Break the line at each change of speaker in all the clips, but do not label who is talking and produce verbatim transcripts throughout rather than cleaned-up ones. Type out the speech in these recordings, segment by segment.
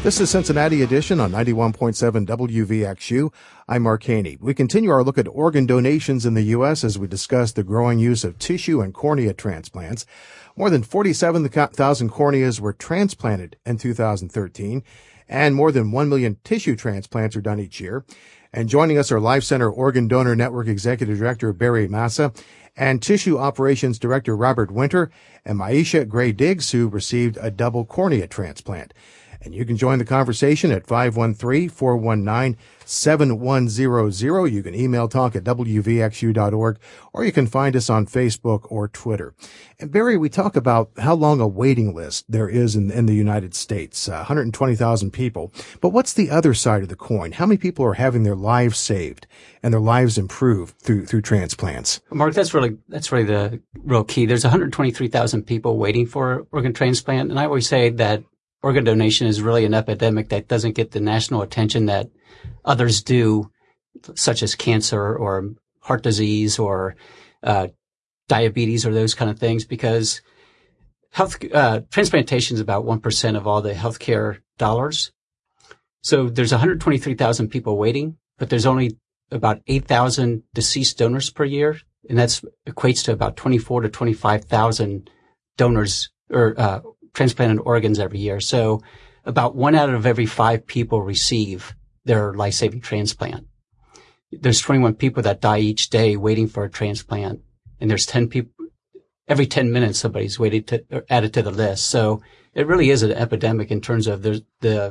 This is Cincinnati Edition on ninety-one point seven W V X U. I'm Mark Haney. We continue our look at organ donations in the U S as we discuss the growing use of tissue and cornea transplants. More than forty-seven thousand corneas were transplanted in two thousand thirteen, and more than one million tissue transplants are done each year. And joining us are Life Center Organ Donor Network Executive Director Barry Massa and Tissue Operations Director Robert Winter and Maisha Gray Diggs, who received a double cornea transplant. And you can join the conversation at five one three, four one nine, seven one zero zero. You can email talk at w v x u dot org, or you can find us on Facebook or Twitter. And Barry, we talk about how long a waiting list there is in, in the United States, uh, one hundred twenty thousand people. But what's the other side of the coin? How many people are having their lives saved and their lives improved through through transplants?
Mark, that's really that's really the real key. There's one hundred twenty-three thousand people waiting for organ transplant, and I always say that organ donation is really an epidemic that doesn't get the national attention that others do, such as cancer or heart disease or uh, diabetes or those kind of things, because health uh, transplantation is about one percent of all the healthcare dollars. So there's one hundred twenty-three thousand people waiting, but there's only about eight thousand deceased donors per year, and that equates to about twenty-four to twenty-five thousand donors or uh, transplanted organs every year. So about one out of every five people receive their life-saving transplant. There's twenty-one people that die each day waiting for a transplant, and there's ten people every ten minutes somebody's waiting to or added to the list. So it really is an epidemic in terms of the the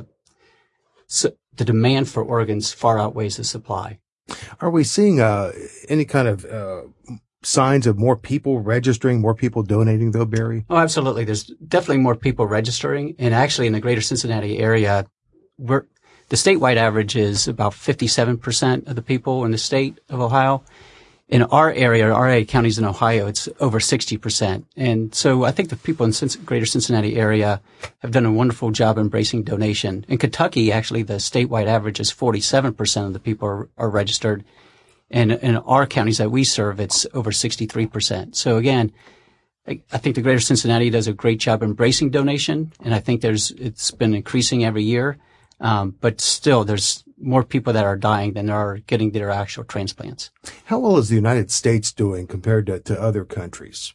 the demand for organs far outweighs the supply.
Are we seeing uh, any kind of uh, signs of more people registering, more people donating, though, Barry?
Oh, absolutely. There's definitely more people registering. And actually in the greater Cincinnati area, we're, the statewide average is about fifty-seven percent of the people in the state of Ohio. In our area, our area counties in Ohio, it's over sixty percent. And so I think the people in the greater Cincinnati area have done a wonderful job embracing donation. In Kentucky, actually, the statewide average is forty-seven percent of the people are, are registered. And in our counties that we serve, it's over sixty-three percent. So again, I, I think the greater Cincinnati does a great job embracing donation. And I think there's, it's been increasing every year. Um, but still, there's more people that are dying than there are getting their actual transplants.
How well is the United States doing compared to, to other countries?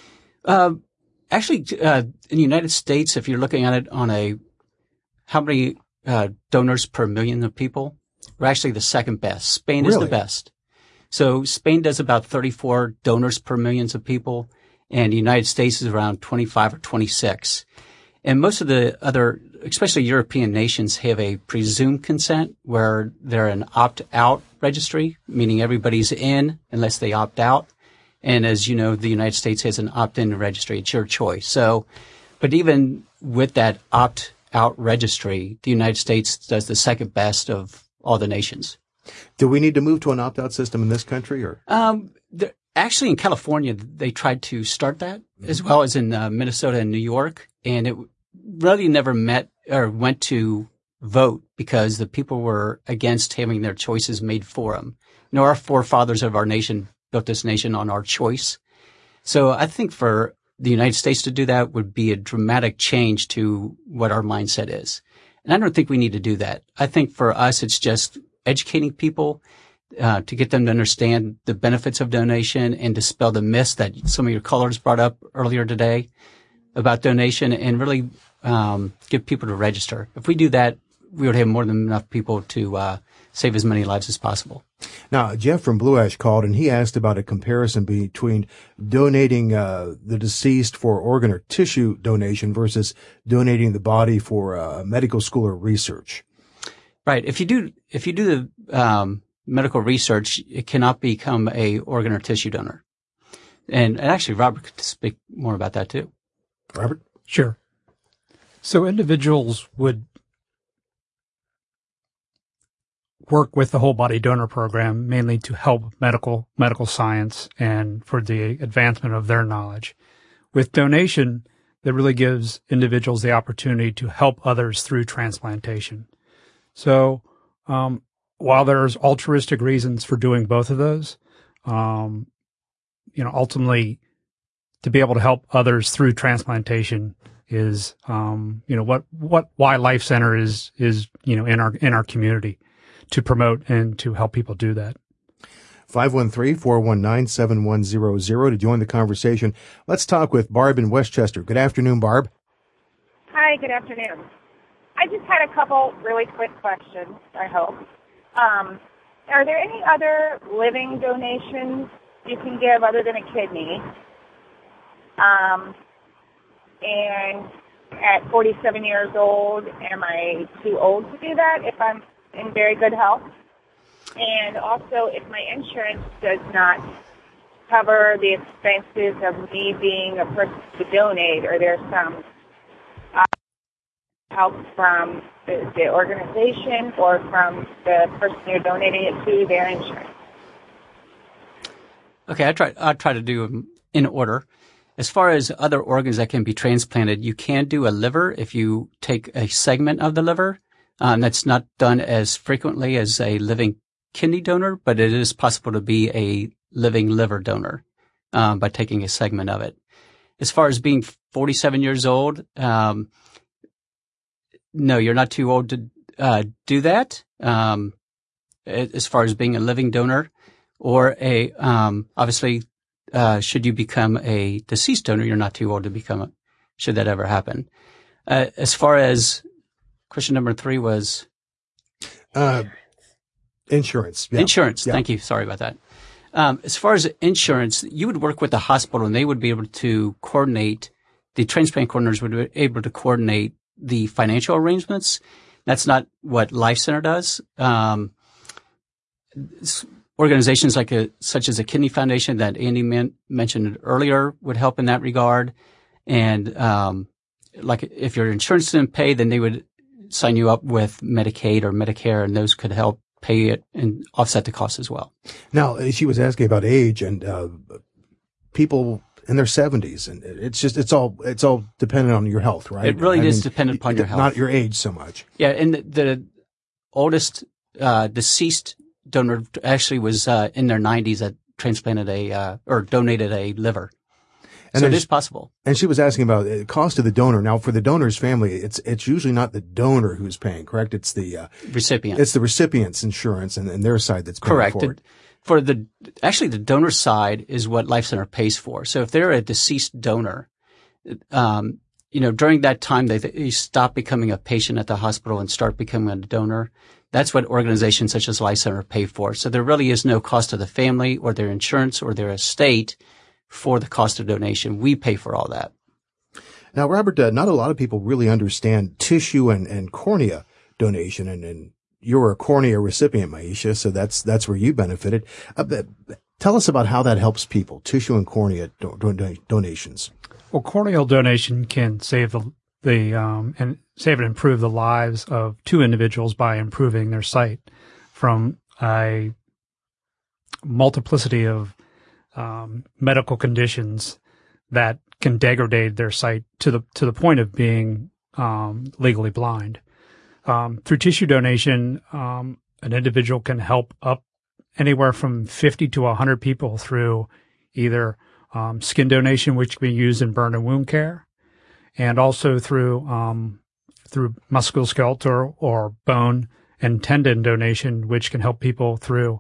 Uh, actually, uh, in the United States, if you're looking at it on a, how many, uh, donors per million of people, we're actually the second best. Spain
Really?
is the best. So Spain does about thirty-four donors per millions of people, and the United States is around twenty-five or twenty-six. And most of the other, especially European nations, have a presumed consent where they're an opt-out registry, meaning everybody's in unless they opt out. And as you know, the United States has an opt-in registry. It's your choice. So, but even with that opt-out registry, the United States does the second best of all the nations.
Do we need to move to an opt-out system in this country, or?
Um, the, actually in California, they tried to start that, mm-hmm. as well as in uh, Minnesota and New York. And it really never met or went to vote because the people were against having their choices made for them. You know, our forefathers of our nation built this nation on our choice. So I think for the United States to do that would be a dramatic change to what our mindset is. And I don't think we need to do that. I think for us, it's just educating people uh, to get them to understand the benefits of donation and dispel the myths that some of your callers brought up earlier today about donation, and really um, get people to register. If we do that, we would have more than enough people to uh, save as many lives as possible.
Now, Jeff from Blue Ash called, and he asked about a comparison between donating uh, the deceased for organ or tissue donation versus donating the body for uh, medical school or research.
Right. If you do, if you do the um, medical research, it cannot become a organ or tissue donor. And, and actually, Robert could speak more about that too.
Robert?
Sure. So individuals would work with the whole body donor program mainly to help medical medical science and for the advancement of their knowledge. With donation, that really gives individuals the opportunity to help others through transplantation. So um, while there's altruistic reasons for doing both of those, um, you know, ultimately to be able to help others through transplantation is, um, you know, what, what, why Life Center is, is, you know, in our, in our community to promote and to help people do that.
five one three, four one nine, seven one zero zero to join the conversation. Let's talk with Barb in Westchester. Good afternoon, Barb.
Hi, good afternoon. I just had a couple really quick questions, I hope. Um, are there any other living donations you can give other than a kidney? Um, and at forty-seven years old, am I too old to do that if I'm in very good health? And also, if my insurance does not cover the expenses of me being a person to donate, are there some uh, help from the, the organization or from the person you're donating it to, their insurance?
Okay, I try. I try to do them in order. As far as other organs that can be transplanted, you can do a liver if you take a segment of the liver. Um, that's not done as frequently as a living kidney donor, but it is possible to be a living liver donor um, by taking a segment of it. As far as being forty-seven years old, um, no, you're not too old to uh, do that. Um, as far as being a living donor, or a um, obviously, uh, should you become a deceased donor, you're not too old to become a. Should that ever happen? Uh, as far as question number three was.
Uh, Insurance. Yeah.
Insurance.
Yeah.
Thank you. Sorry about that. Um, as far as insurance, you would work with the hospital and they would be able to coordinate, the transplant coordinators would be able to coordinate the financial arrangements. That's not what Life Center does. Um, organizations like a, such as a Kidney Foundation that Andy man, mentioned earlier would help in that regard. And, um, like if your insurance didn't pay, then they would sign you up with Medicaid or Medicare, and those could help pay it and offset the cost as well.
Now, she was asking about age and uh, people in their seventies, and it's just it's all it's all dependent on your health, right?
It really
I
is
mean,
dependent upon your health,
not your age so much.
Yeah, and the, the oldest uh, deceased donor actually was uh, in their nineties that transplanted a uh, or donated a liver.
And
so it is possible.
And she was asking about the cost of the donor. Now, for the donor's family, it's it's usually not the donor who's paying, correct? It's the uh,
recipient.
It's the recipient's insurance and, and their side that's paying
correct.
for it.
For the actually, the donor side is what Life Center pays for. So if they're a deceased donor, um, you know, during that time they, they stop becoming a patient at the hospital and start becoming a donor. That's what organizations such as Life Center pay for. So there really is no cost to the family or their insurance or their estate for the cost of donation. We pay for all that.
Now, Robert, uh, not a lot of people really understand tissue and, and cornea donation, and, and you're a cornea recipient, Maisha, so that's that's where you benefited. Uh, tell us about how that helps people, tissue and cornea do, do, donations.
Well, corneal donation can save the the um, and save and improve the lives of two individuals by improving their sight from a multiplicity of Um, medical conditions that can degrade their sight to the to the point of being um, legally blind. Um, through tissue donation, um, an individual can help up anywhere from fifty to one hundred people through either um, skin donation, which can be used in burn and wound care, and also through um, through musculoskeletal or bone and tendon donation, which can help people through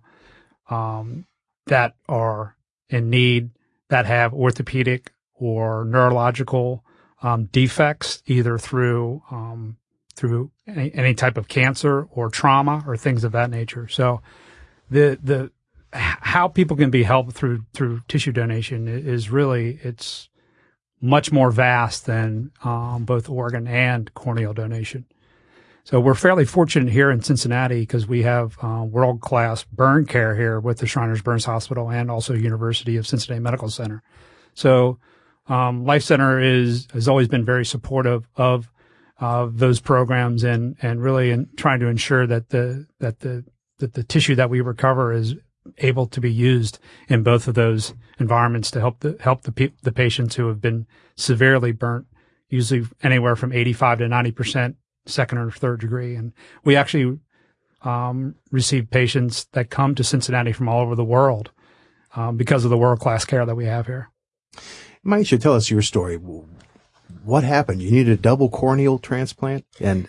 um, that are in need, that have orthopedic or neurological um, defects, either through um, through any, any type of cancer or trauma or things of that nature. So, the the how people can be helped through through tissue donation is really it's much more vast than um, both organ and corneal donation. So we're fairly fortunate here in Cincinnati because we have uh, world-class burn care here with the Shriners Burns Hospital and also University of Cincinnati Medical Center. So um, Life Center is has always been very supportive of uh, those programs and and really in trying to ensure that the that the that the tissue that we recover is able to be used in both of those environments to help the help the pe- the patients who have been severely burnt, usually anywhere from eighty-five to ninety percent. Second or third degree. And we actually um, receive patients that come to Cincinnati from all over the world um, because of the world-class care that we have here.
Maisha, tell us your story. what happened? You needed a double corneal transplant? And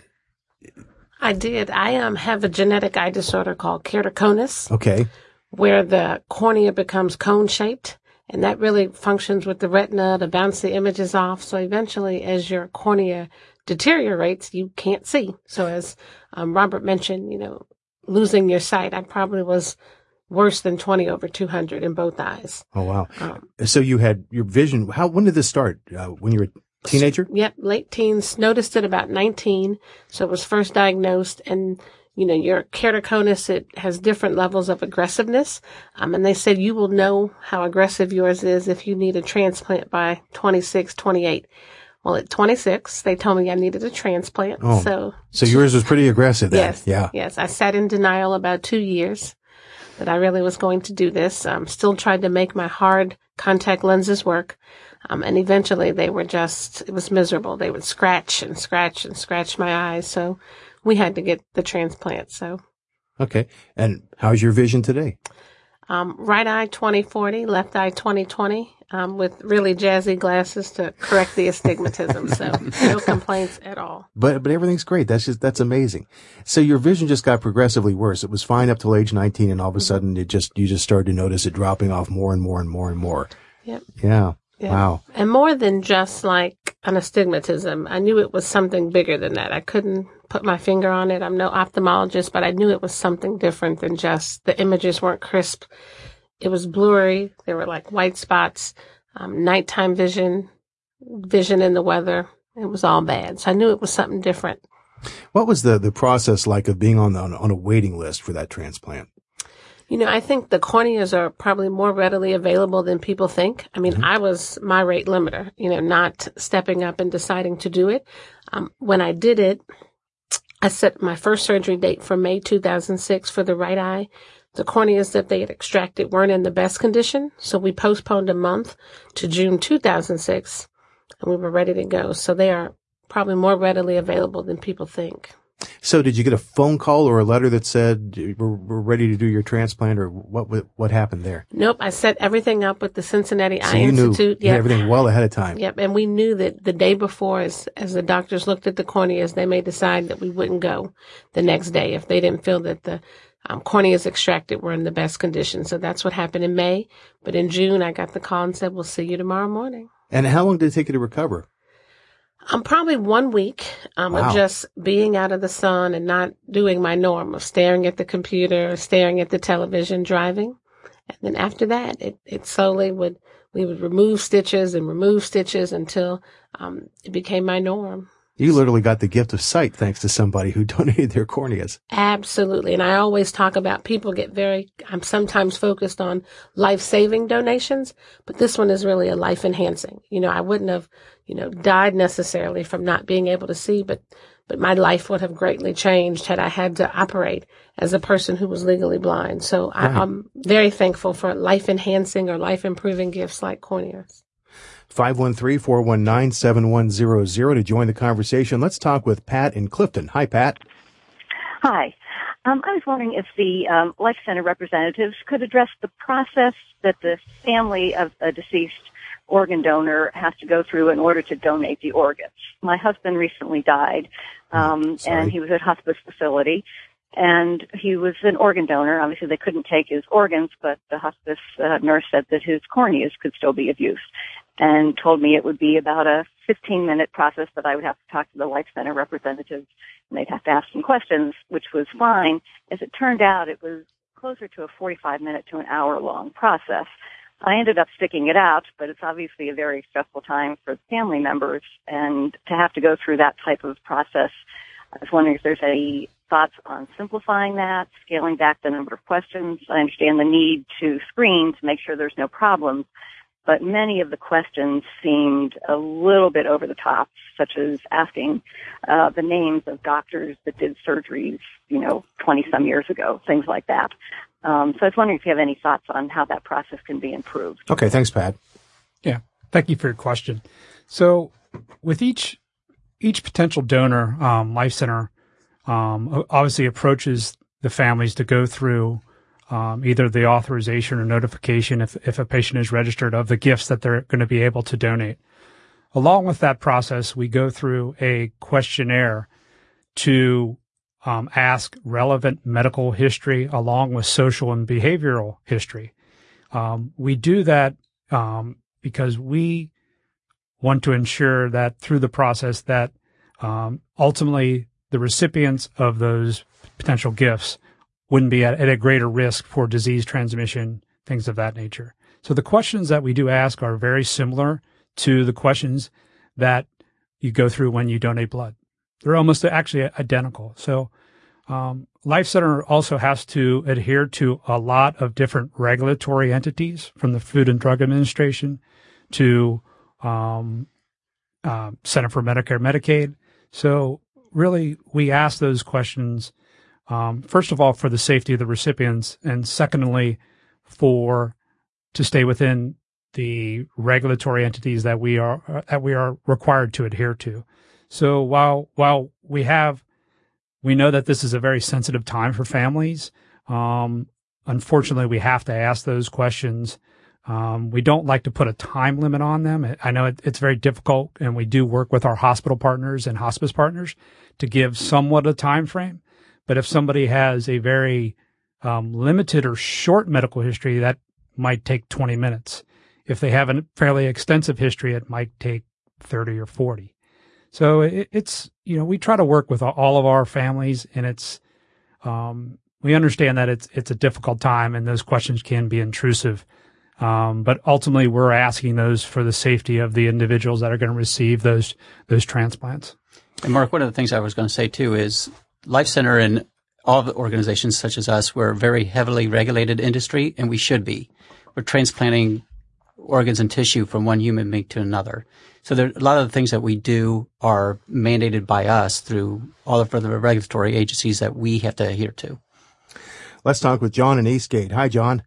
I did. I um, have a genetic eye disorder called keratoconus.
Okay.
Where the cornea becomes cone-shaped, and that really functions with the retina to bounce the images off. So eventually, as your cornea deteriorates, you can't see. So as um, Robert mentioned, you know, losing your sight, I probably was worse than twenty over two hundred in both eyes.
Oh, wow.
Um,
so you had your vision. How, when did this start? Uh, when you were a teenager?
Yep, late teens. Noticed it about nineteen. So it was first diagnosed, and you know, your keratoconus, it has different levels of aggressiveness. Um, and they said you will know how aggressive yours is if you need a transplant by twenty-six, twenty-eight. Well, at twenty-six, they told me I needed a transplant.
Oh,
so,
so yours was pretty aggressive then.
Yes.
Yeah.
Yes. I sat in denial about two years that I really was going to do this. Um, still tried to make my hard contact lenses work. Um, and eventually they were just, it was miserable. They would scratch and scratch and scratch my eyes. So we had to get the transplant. So,
okay. And how's your vision today?
Um, right eye twenty forty, left eye twenty twenty, um, with really jazzy glasses to correct the astigmatism. So no complaints at all.
But, but everything's great. That's just, that's amazing. So your vision just got progressively worse. It was fine up till age nineteen, and all of a sudden it just, you just started to notice it dropping off more and more and more and more.
Yep.
Yeah.
Yeah.
Wow.
And more than just like an astigmatism, I knew it was something bigger than that. I couldn't put my finger on it. I'm no ophthalmologist, but I knew it was something different than just the images weren't crisp. It was blurry. There were like white spots, um, nighttime vision, vision in the weather. It was all bad. So I knew it was something different.
What was the, the process like of being on the, on a waiting list for that transplant?
You know, I think the corneas are probably more readily available than people think. I mean, mm-hmm. I was my rate limiter, you know, not stepping up and deciding to do it. Um, when I did it, I set my first surgery date for May two thousand six for the right eye. The corneas that they had extracted weren't in the best condition, so we postponed a month to June two thousand six, and we were ready to go. So they are probably more readily available than people think.
So did you get a phone call or a letter that said we're, we're ready to do your transplant, or what what happened there?
Nope. I set everything up with the Cincinnati
so
Eye
you
Institute.
Knew, you
yep.
had everything well ahead of time.
Yep. And we knew that the day before, as, as the doctors looked at the corneas, they may decide that we wouldn't go the next day if they didn't feel that the um, corneas extracted were in the best condition. So that's what happened in May. But in June, I got the call and said, we'll see you tomorrow morning.
And how long did it take you to recover?
Um, probably one week um,
wow.
of just being out of the sun and not doing my norm of staring at the computer, staring at the television, driving. And then after that, it, it slowly would, we would remove stitches and remove stitches until um, it became my norm.
You literally got the gift of sight thanks to somebody who donated their corneas.
Absolutely. And I always talk about people get very, I'm sometimes focused on life-saving donations, but this one is really a life-enhancing. You know, I wouldn't have, you know, died necessarily from not being able to see, but, but my life would have greatly changed had I had to operate as a person who was legally blind. So right. I, I'm very thankful for life-enhancing or life-improving gifts like corneas.
five one three, four one nine, seven one zero zero to join the conversation. Let's talk with Pat in Clifton. Hi, Pat.
Hi. Um, I was wondering if the um, Life Center representatives could address the process that the family of a deceased organ donor has to go through in order to donate the organs. My husband recently died, um, and he was at a hospice facility, and he was an organ donor. Obviously, they couldn't take his organs, but the hospice uh, nurse said that his corneas could still be of use, and told me it would be about a fifteen-minute process that I would have to talk to the Life Center representatives, and they'd have to ask some questions, which was fine. As it turned out, it was closer to a forty-five minute to an hour-long process. I ended up sticking it out, but it's obviously a very stressful time for the family members, and to have to go through that type of process, I was wondering if there's any thoughts on simplifying that, scaling back the number of questions. I understand the need to screen to make sure there's no problems, but many of the questions seemed a little bit over the top, such as asking uh, the names of doctors that did surgeries, you know, twenty-some years ago, things like that. Um, so I was wondering if you have any thoughts on how that process can be improved.
Okay, thanks, Pat.
Yeah, thank you for your question. So with each each potential donor, um, Life Center um, obviously approaches the families to go through Um, either the authorization or notification if, if a patient is registered of the gifts that they're going to be able to donate. along with that process, we go through a questionnaire to um, ask relevant medical history along with social and behavioral history. Um, we do that um, because we want to ensure that through the process that um, ultimately the recipients of those potential gifts wouldn't be at, at a greater risk for disease transmission, things of that nature. So the questions that we do ask are very similar to the questions that you go through when you donate blood. They're almost actually identical. So um, Life Center also has to adhere to a lot of different regulatory entities, from the Food and Drug Administration to um, uh, Center for Medicare and Medicaid. So really, we ask those questions, um, first of all, for the safety of the recipients, and secondly, for to stay within the regulatory entities that we are uh, that we are required to adhere to. So while while we have we know that this is a very sensitive time for families, um, unfortunately, we have to ask those questions. Um, we don't like to put a time limit on them. I know it, it's very difficult, and we do work with our hospital partners and hospice partners to give somewhat a time frame. But if somebody has a very um, limited or short medical history, that might take twenty minutes. If they have a fairly extensive history, it might take thirty or forty. So it, it's, you know, we try to work with all of our families, and it's, um, we understand that it's, it's a difficult time and those questions can be intrusive. Um, but ultimately we're asking those for the safety of the individuals that are going to receive those, those transplants.
And Mark, one of the things I was going to say too is Life Center and all the organizations such as us, we're a very heavily regulated industry, and we should be. We're transplanting organs and tissue from one human being to another. So there, a lot of the things that we do are mandated by us through all of the regulatory agencies that we have to adhere to.
Let's talk with John in Eastgate. Hi, John.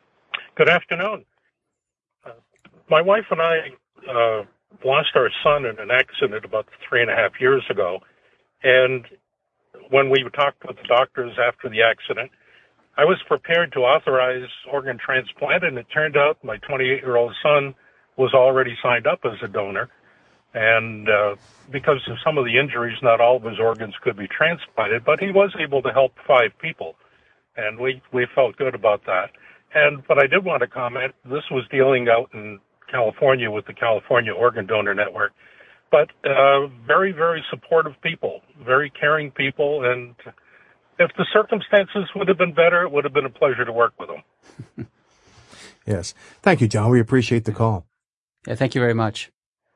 Good afternoon. Uh, my wife and I uh, lost our son in an accident about three and a half years ago. And when we talked with the doctors after the accident, I was prepared to authorize organ transplant, and it turned out my twenty-eight-year-old son was already signed up as a donor. And uh, because of some of the injuries, not all of his organs could be transplanted, but he was able to help five people. And we, we felt good about that. And but I did want to comment, this was dealing out in California with the California Organ Donor Network. But uh, very, very supportive people, very caring people, and if the circumstances would have been better, it would have been a pleasure to work with them.
Yes. Thank you, John. We appreciate the call.
Yeah, thank you very much.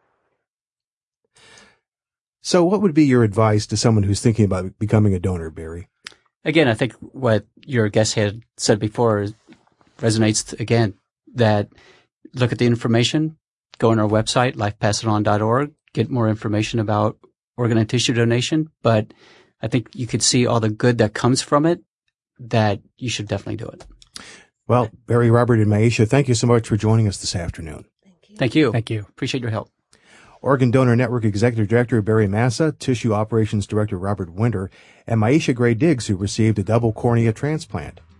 So what would be your advice to someone who's thinking about becoming a donor, Barry?
Again, I think what your guest had said before resonates again, that look at the information, go on our website, life pass it on dot org, get more information about organ and tissue donation. But I think you could see all the good that comes from it, that you should definitely do it.
Well, Barry, Robert, and Maisha, thank you so much for joining us this afternoon.
Thank you.
Thank you.
Thank you.
Appreciate your help.
Organ Donor Network Executive Director Barry Massa, Tissue Operations Director Robert Winter, and Maisha Gray Diggs, who received a double cornea transplant.